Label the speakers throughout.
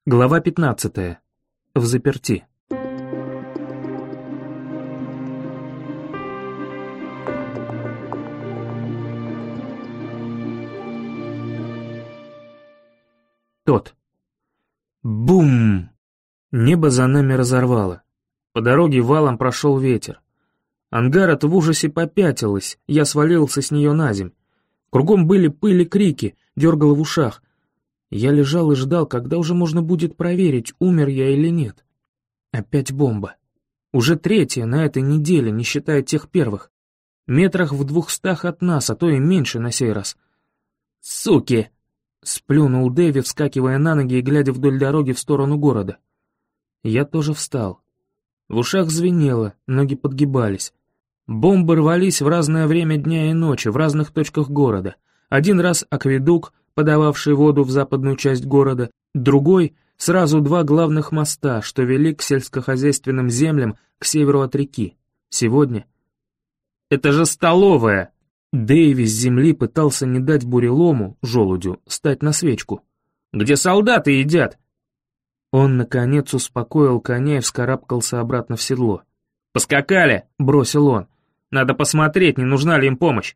Speaker 1: Глава 15. Взаперти. Тот. Бум! Небо за нами разорвало. По дороге валом прошел ветер. Ангарат в ужасе попятилась, я свалился с нее на земь. Кругом были пыль и крики, дергало в ушах. Я лежал и ждал, когда уже можно будет проверить, умер я или нет. Опять бомба. Уже третья на этой неделе, не считая тех первых. Метрах в 200 от нас, а то и меньше на сей раз. «Суки!» — сплюнул Дэви, вскакивая на ноги и глядя вдоль дороги в сторону города. Я тоже встал. В ушах звенело, ноги подгибались. Бомбы рвались в разное время дня и ночи, в разных точках города. Один раз акведук, подававший воду в западную часть города, другой — сразу два главных моста, что вели к сельскохозяйственным землям к северу от реки. Сегодня... «Это же столовая!» Дэйви с земли пытался не дать бурелому, желудю, стать на свечку. «Где солдаты едят?» Он, наконец, успокоил коня и вскарабкался обратно в седло. «Поскакали!» — бросил он. «Надо посмотреть, не нужна ли им помощь».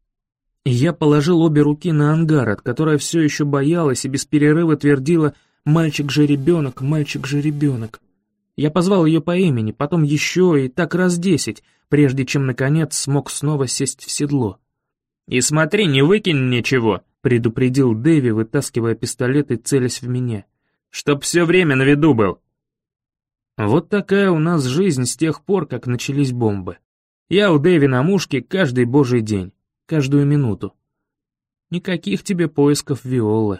Speaker 1: И я положил обе руки на Ангарат, которая все еще боялась и без перерыва твердила «мальчик же ребенок, мальчик же ребенок». Я позвал ее по имени, потом еще и так раз 10, прежде чем, наконец, смог снова сесть в седло. «И смотри, не выкинь ничего», — предупредил Дэви, вытаскивая пистолет и целясь в меня. «Чтоб все время на виду был». Вот такая у нас жизнь с тех пор, как начались бомбы. Я у Дэви на мушке каждый божий день. Каждую минуту. Никаких тебе поисков Виолы.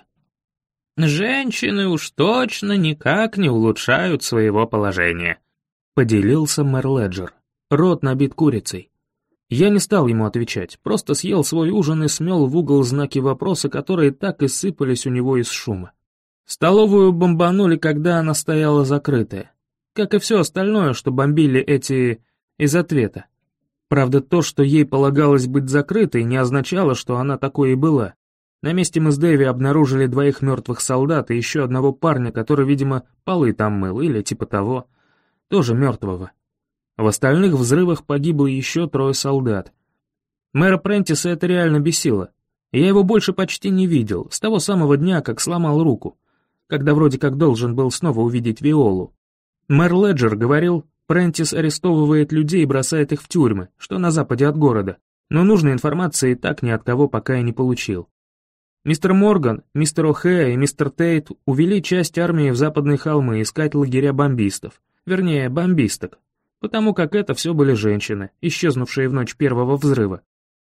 Speaker 1: «Женщины уж точно никак не улучшают своего положения», — поделился мэр Леджер. Рот набит курицей. Я не стал ему отвечать, просто съел свой ужин и смел в угол знаки вопроса, которые так и сыпались у него из шума. Столовую бомбанули, когда она стояла закрытая. Как и все остальное, что бомбили эти из ответа. Правда, то, что ей полагалось быть закрытой, не означало, что она такой и была. На месте мы с Дэви обнаружили 2 мертвых солдат и еще одного парня, который, видимо, полы там мыл, или типа того, тоже мертвого. В остальных взрывах погибло еще 3 солдат. Мэра Прентиса это реально бесило. Я его больше почти не видел, с того самого дня, как сломал руку, когда вроде как должен был снова увидеть Виолу. Мэр Леджер говорил, Прентис арестовывает людей и бросает их в тюрьмы, что на западе от города, но нужной информации так ни от кого пока и не получил. Мистер Морган, мистер О'Хэя и мистер Тейт увели часть армии в западные холмы искать лагеря бомбистов, вернее, бомбисток, потому как это все были женщины, исчезнувшие в ночь первого взрыва.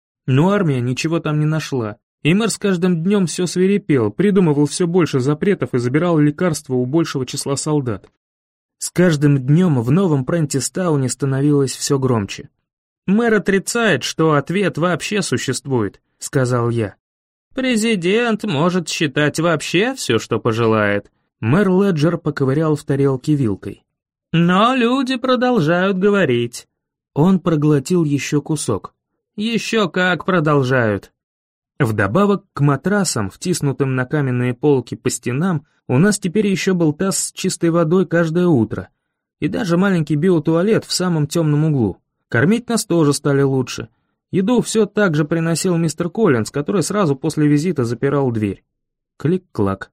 Speaker 1: Но армия ничего там не нашла, и мэр с каждым днем все свирепел, придумывал все больше запретов и забирал лекарства у большего числа солдат. С каждым днем в новом Прентистауне становилось все громче. «Мэр отрицает, что ответ вообще существует», — сказал я. «Президент может считать вообще все, что пожелает». Мэр Леджер поковырял в тарелке вилкой. «Но люди продолжают говорить». Он проглотил еще кусок. «Еще как продолжают». Вдобавок к матрасам, втиснутым на каменные полки по стенам, у нас теперь еще был таз с чистой водой каждое утро, и даже маленький биотуалет в самом темном углу. Кормить нас тоже стали лучше. Еду все так же приносил мистер Коллинз, который сразу после визита запирал дверь. Клик-клак.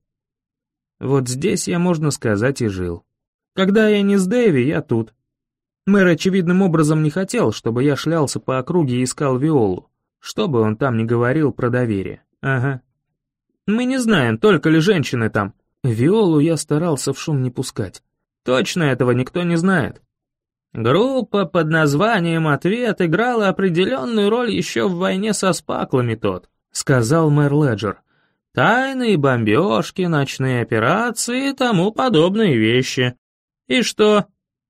Speaker 1: Вот здесь я, можно сказать, и жил. Когда я не с Дэви, я тут. Мэр очевидным образом не хотел, чтобы я шлялся по округе и искал Виолу. Что бы он там ни говорил про доверие. Ага. Мы не знаем, только ли женщины там. Виолу я старался в шум не пускать. Точно этого никто не знает. Группа под названием «Ответ» играла определенную роль еще в войне со спаклами тот, сказал мэр Леджер. Тайные бомбежки, ночные операции и тому подобные вещи. И что?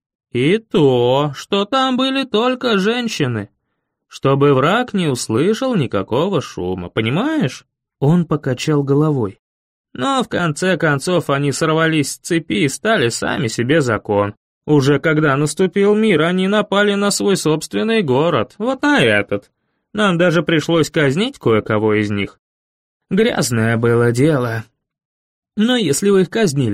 Speaker 1: И то, что там были только женщины. Чтобы враг не услышал никакого шума, понимаешь? Он покачал головой. Но в конце концов они сорвались с цепи и стали сами себе закон. Уже когда наступил мир, они напали на свой собственный город, вот на этот. Нам даже пришлось казнить кое-кого из них. Грязное было дело. Но если вы их казнили,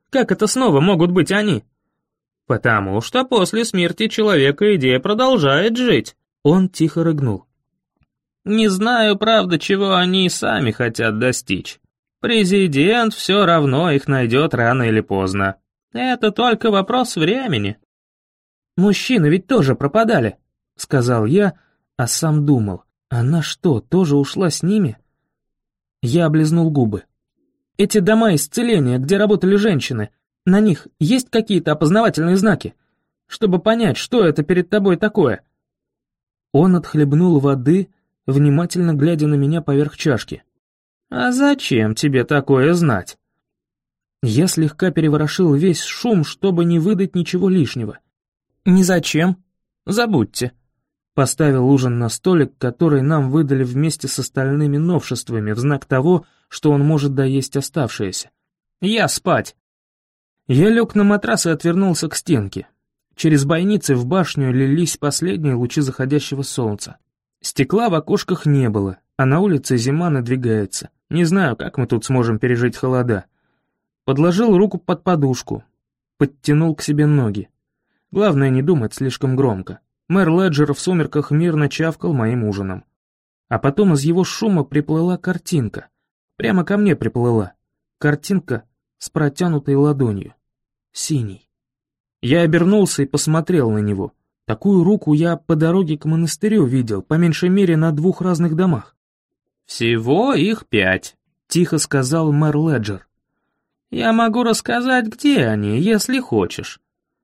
Speaker 1: Как это снова могут быть они? Потому что после смерти человека идея продолжает жить. Он тихо рыгнул. Не знаю, правда, чего они и сами хотят достичь. Президент все равно их найдет рано или поздно. Это только вопрос времени. Мужчины ведь тоже пропадали, сказал я, а сам думал, она что, тоже ушла с ними? Я облизнул губы. Эти дома исцеления, где работали женщины, на них есть какие-то опознавательные знаки, чтобы понять, что это перед тобой такое? Он отхлебнул воды, внимательно глядя на меня поверх чашки. «А зачем тебе такое знать?» Я слегка переворошил весь шум, чтобы не выдать ничего лишнего. «Не зачем. Забудьте». Поставил ужин на столик, который нам выдали вместе с остальными новшествами, в знак того, что он может доесть оставшееся. «Я спать». Я лег на матрас и отвернулся к стенке. Через бойницы в башню лились последние лучи заходящего солнца. Стекла в окошках не было, а на улице зима надвигается. Не знаю, как мы тут сможем пережить холода. Подложил руку под подушку, подтянул к себе ноги. Главное не думать слишком громко. Мэр Леджер в сумерках мирно чавкал моим ужином. А потом из его шума приплыла картинка. Прямо ко мне приплыла. Картинка с протянутой ладонью. Синий. Я обернулся и посмотрел на него. Такую руку я по дороге к монастырю видел, по меньшей мере на 2 разных домах. «Всего их 5», — тихо сказал мэр Леджер. «Я могу рассказать, где они, если хочешь».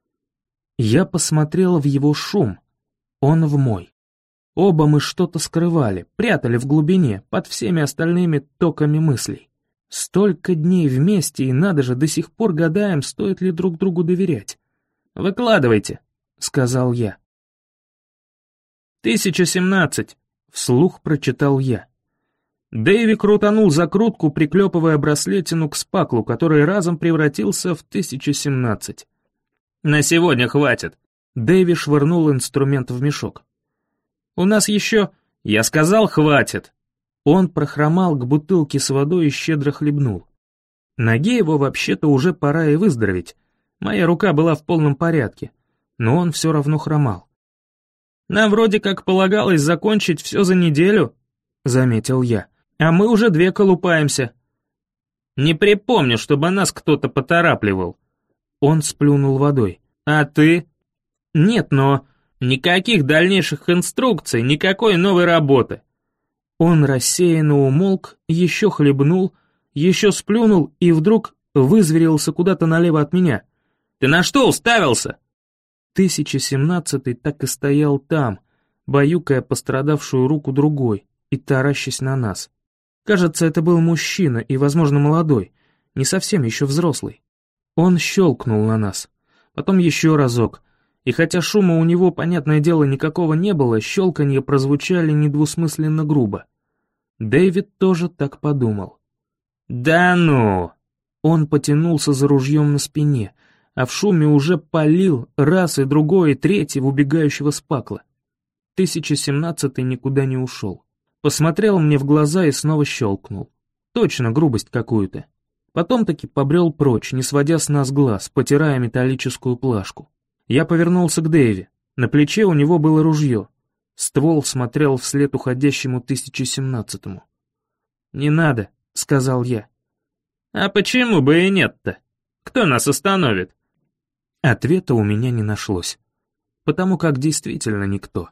Speaker 1: Я посмотрел в его шум, он в мой. Оба мы что-то скрывали, прятали в глубине, под всеми остальными токами мыслей. Столько дней вместе, и надо же, до сих пор гадаем, стоит ли друг другу доверять. «Выкладывайте», — сказал я. 1017, вслух прочитал я. Дэйви крутанул закрутку, приклепывая браслетину к спаклу, который разом превратился в 1017. «На сегодня хватит», — Дэйви швырнул инструмент в мешок. «У нас еще...» «Я сказал, хватит!» Он прохромал к бутылке с водой и щедро хлебнул. Ноге его вообще-то уже пора и выздороветь. Моя рука была в полном порядке, но он все равно хромал. «Нам вроде как полагалось закончить все за неделю», — заметил я, «а мы уже 2 колупаемся». «Не припомню, чтобы нас кто-то поторапливал». Он сплюнул водой. «А ты?» «Нет, но...» «Никаких дальнейших инструкций, никакой новой работы». Он рассеянно умолк, еще хлебнул, еще сплюнул и вдруг вызверился куда-то налево от меня. «Ты на что уставился?» 1017 так и стоял там, баюкая пострадавшую руку другой и таращась на нас. Кажется, это был мужчина и, возможно, молодой, не совсем еще взрослый. Он щелкнул на нас, потом еще разок, и хотя шума у него, понятное дело, никакого не было, щелканье прозвучали недвусмысленно грубо. Дэвид тоже так подумал. «Да ну!» Он потянулся за ружьем на спине, а в шуме уже палил раз и другой и третий в убегающего спакла. 1017 никуда не ушел. Посмотрел мне в глаза и снова щелкнул. Точно грубость какую-то. Потом таки побрел прочь, не сводя с нас глаз, потирая металлическую плашку. Я повернулся к Дэйви. На плече у него было ружье. Ствол смотрел вслед уходящему 1017-му. «Не надо», — сказал я. «А почему бы и нет-то? Кто нас остановит?» Ответа у меня не нашлось, потому как действительно никто.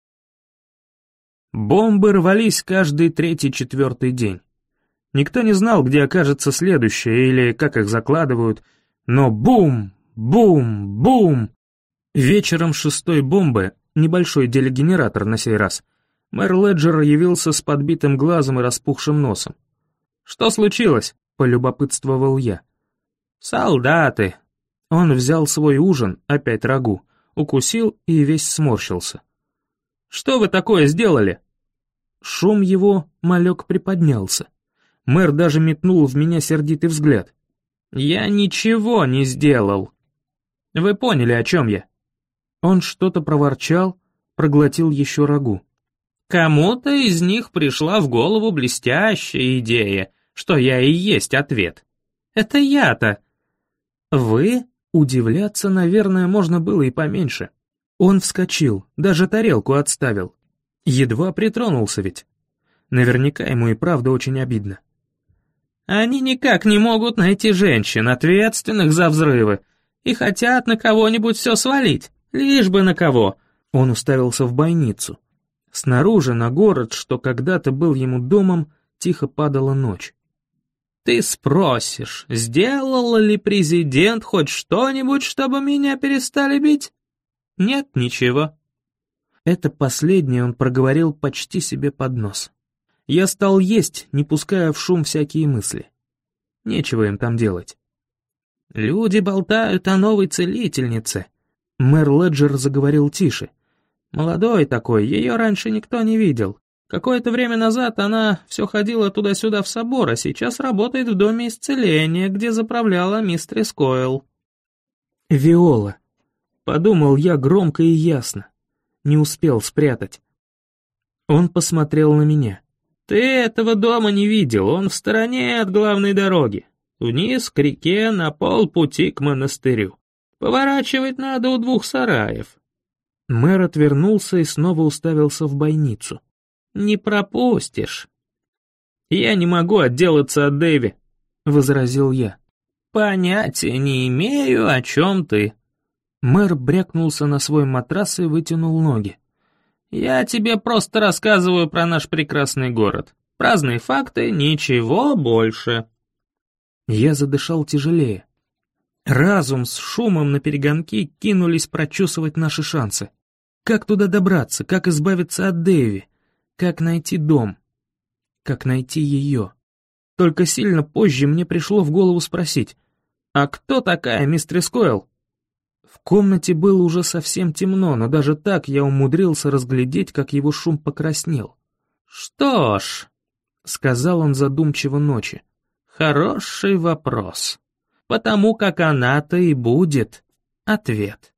Speaker 1: Бомбы рвались каждый 3-4 день. Никто не знал, где окажется следующее или как их закладывают, но бум, бум, бум. Вечером 6-й бомбы, небольшой делегенератор на сей раз, мэр Леджер явился с подбитым глазом и распухшим носом. «Что случилось?» — полюбопытствовал я. «Солдаты!» Он взял свой ужин, опять рагу, укусил и весь сморщился. «Что вы такое сделали?» Шум его малек приподнялся. Мэр даже метнул в меня сердитый взгляд. «Я ничего не сделал!» «Вы поняли, о чем я?» Он что-то проворчал, проглотил еще рагу. «Кому-то из них пришла в голову блестящая идея, что я и есть ответ. Это я-то!» «Вы?» Удивляться, наверное, можно было и поменьше. Он вскочил, даже тарелку отставил. Едва притронулся ведь. Наверняка ему и правда очень обидно. «Они никак не могут найти женщин, ответственных за взрывы, и хотят на кого-нибудь все свалить, лишь бы на кого». Он уставился в бойницу. Снаружи на город, что когда-то был ему домом, тихо падала ночь. «Ты спросишь, сделал ли президент хоть что-нибудь, чтобы меня перестали бить? Нет, ничего». Это последнее он проговорил почти себе под нос. Я стал есть, не пуская в шум всякие мысли. Нечего им там делать. «Люди болтают о новой целительнице», — мэр Леджер заговорил тише. «Молодой такой, ее раньше никто не видел. Какое-то время назад она все ходила туда-сюда в собор, а сейчас работает в доме исцеления, где заправляла мистерис Койл». «Виола», — подумал я громко и ясно. Не успел спрятать. Он посмотрел на меня. «Ты этого дома не видел, он в стороне от главной дороги. Вниз к реке на полпути к монастырю. Поворачивать надо у 2 сараев». Мэр отвернулся и снова уставился в бойницу. «Не пропустишь». «Я не могу отделаться от Дэви», — возразил я. «Понятия не имею, о чем ты». Мэр брякнулся на свой матрас и вытянул ноги. «Я тебе просто рассказываю про наш прекрасный город. Праздные факты, ничего больше». Я задышал тяжелее. Разум с шумом наперегонки кинулись прочесывать наши шансы. Как туда добраться, как избавиться от Дэви, как найти дом, как найти ее. Только сильно позже мне пришло в голову спросить, «А кто такая мистерис Койл?» В комнате было уже совсем темно, но даже так я умудрился разглядеть, как его шум покраснел. «Что ж», — сказал он задумчиво ночи, — «хороший вопрос, потому как она-то и будет ответ».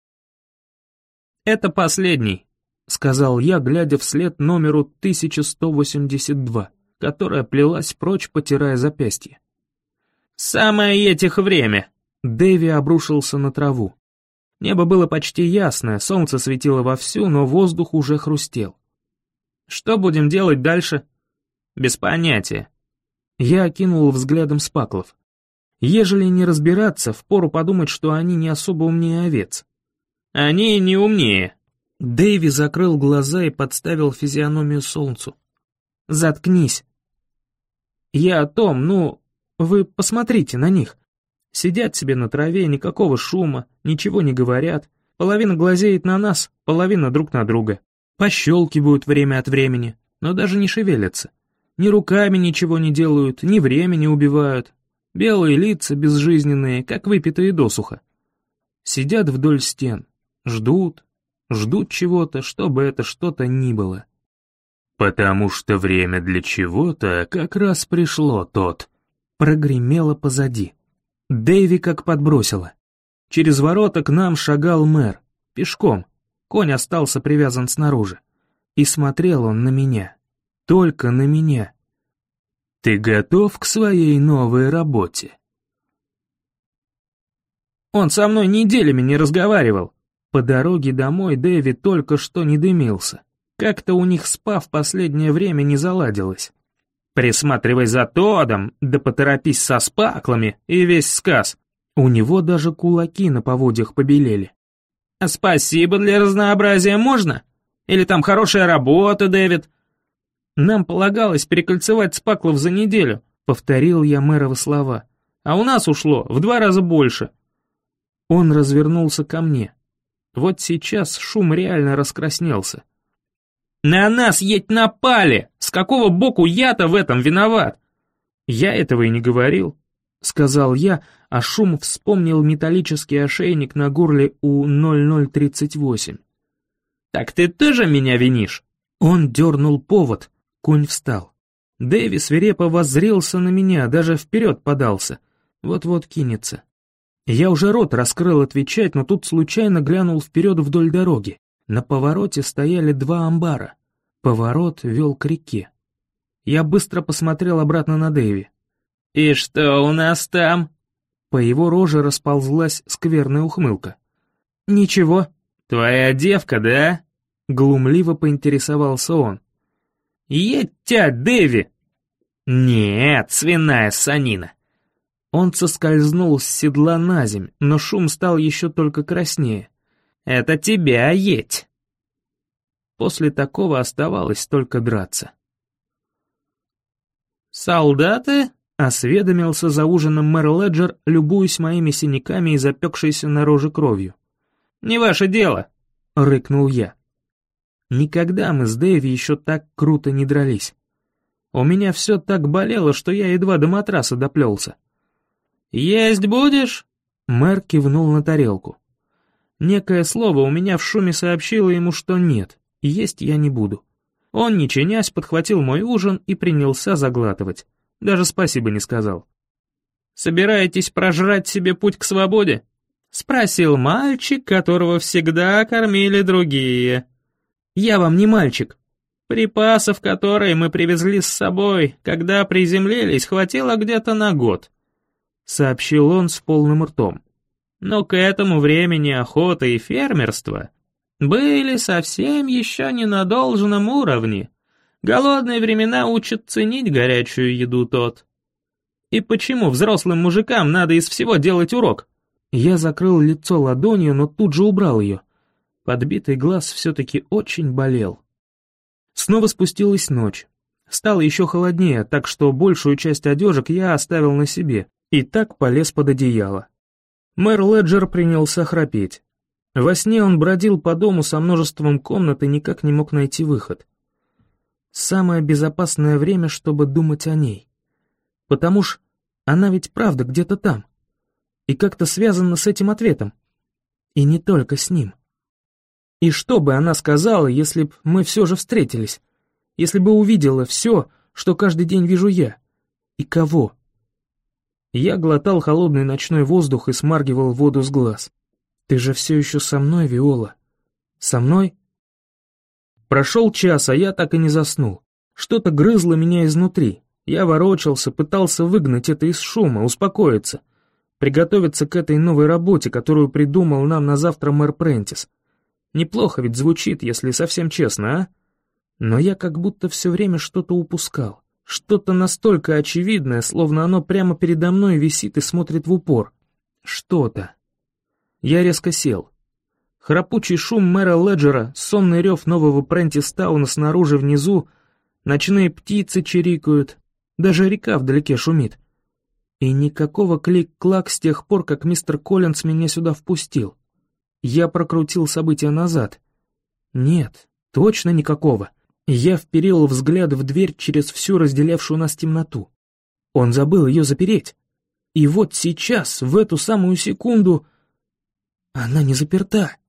Speaker 1: «Это последний», — сказал я, глядя вслед номеру 1182, которая плелась прочь, потирая запястье. «Самое этих время!» Дэви обрушился на траву. Небо было почти ясное, солнце светило вовсю, но воздух уже хрустел. «Что будем делать дальше?» «Без понятия». Я окинул взглядом спаклов. Ежели не разбираться, впору подумать, что они не особо умнее овец. «Они не умнее». Дэви закрыл глаза и подставил физиономию солнцу. «Заткнись». «Я о том, вы посмотрите на них. Сидят себе на траве, никакого шума, ничего не говорят. Половина глазеет на нас, половина друг на друга. Пощелкивают время от времени, но даже не шевелятся. Ни руками ничего не делают, ни времени убивают. Белые лица безжизненные, как выпитые досуха. Сидят вдоль стен, ждут чего-то, чтобы это что-то ни было. «Потому что время для чего-то как раз пришло, тот», — прогремело позади. Дэви как подбросило. Через ворота к нам шагал мэр, пешком. Конь остался привязан снаружи. И смотрел он на меня. Только на меня. «Ты готов к своей новой работе?» Он со мной неделями не разговаривал. По дороге домой Дэви только что не дымился. Как-то у них спа в последнее время не заладилось. «Присматривай за Тодом, да поторопись со спаклами, и весь сказ». У него даже кулаки на поводьях побелели. «А спасибо для разнообразия можно? Или там хорошая работа, Дэвид?» «Нам полагалось перекольцевать спаклов за неделю», — повторил я мэровы слова. «А у нас ушло в 2 раза больше». Он развернулся ко мне. Вот сейчас шум реально раскраснелся. «На нас едь напали! С какого боку я-то в этом виноват?» «Я этого и не говорил», — сказал я, а шум вспомнил металлический ошейник на горле у 0038. «Так ты тоже меня винишь?» Он дернул повод, конь встал. Дэви свирепо воззрелся на меня, даже вперед подался. Вот-вот кинется. Я уже рот раскрыл отвечать, но тут случайно глянул вперед вдоль дороги. На повороте стояли 2 амбара. Поворот вел к реке. Я быстро посмотрел обратно на Дэви. «И что у нас там?» По его роже расползлась скверная ухмылка. «Ничего». «Твоя девка, да?» Глумливо поинтересовался он. «Едь тебя, Дэви!» «Нет, свиная санина!» Он соскользнул с седла на земь, но шум стал еще только краснее. «Это тебя едь!» После такого оставалось только драться. «Солдаты?» — осведомился за ужином мэр Леджер, любуясь моими синяками и запекшейся на роже кровью. «Не ваше дело!» — рыкнул я. Никогда мы с Дэви еще так круто не дрались. У меня все так болело, что я едва до матраса доплелся. «Есть будешь?» Мэр кивнул на тарелку. Некое слово у меня в шуме сообщило ему, что нет, есть я не буду. Он, не чинясь, подхватил мой ужин и принялся заглатывать. Даже спасибо не сказал. «Собираетесь прожрать себе путь к свободе?» — спросил мальчик, которого всегда кормили другие. «Я вам не мальчик. Припасов, которые мы привезли с собой, когда приземлились, хватило где-то на год», — сообщил он с полным ртом. «Но к этому времени охота и фермерство были совсем еще не на должном уровне. Голодные времена учат ценить горячую еду тот. И почему взрослым мужикам надо из всего делать урок?» Я закрыл лицо ладонью, но тут же убрал ее. Подбитый глаз все-таки очень болел. Снова спустилась ночь. Стало еще холоднее, так что большую часть одежек я оставил на себе, и так полез под одеяло. Мэр Леджер принялся храпеть. Во сне он бродил по дому со множеством комнат и никак не мог найти выход. Самое безопасное время, чтобы думать о ней. Потому что она ведь правда где-то там. И как-то связана с этим ответом. И не только с ним. И что бы она сказала, если б мы все же встретились? Если бы увидела все, что каждый день вижу я? И кого? Я глотал холодный ночной воздух и смаргивал воду с глаз. «Ты же все еще со мной, Виола? Со мной?» Прошел час, а я так и не заснул. Что-то грызло меня изнутри. Я ворочался, пытался выгнать это из шума, успокоиться. Приготовиться к этой новой работе, которую придумал нам на завтра мэр Прентис. Неплохо ведь звучит, если совсем честно, а? Но я как будто все время что-то упускал. Что-то настолько очевидное, словно оно прямо передо мной висит и смотрит в упор. Что-то. Я резко сел. Храпучий шум мэра Леджера, сонный рев нового Прентистауна снаружи внизу, ночные птицы чирикают, даже река вдалеке шумит. И никакого клик-клак с тех пор, как мистер Коллинз меня сюда впустил. Я прокрутил события назад. Нет, точно никакого. Я вперил взгляд в дверь через всю разделявшую нас темноту. Он забыл ее запереть. И вот сейчас, в эту самую секунду, она не заперта.